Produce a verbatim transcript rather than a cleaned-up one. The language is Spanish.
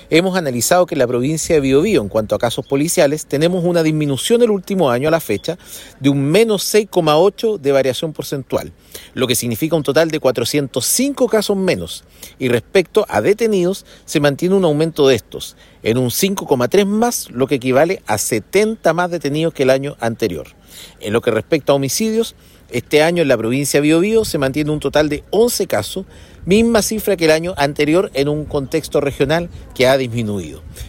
hemos analizado que en la provincia de Biobío, en cuanto a casos policiales, tenemos una disminución el último año a la fecha de un menos seis coma ocho de variación porcentual, lo que significa un total de cuatrocientos cinco casos menos. Y respecto a detenidos, se mantiene un aumento de estos, en un cinco coma tres más, lo que equivale a setenta más detenidos que el año anterior. En lo que respecta a homicidios, este año en la provincia de Biobío se mantiene un total de once casos, misma cifra que el año anterior en un contexto regional que ha disminuido.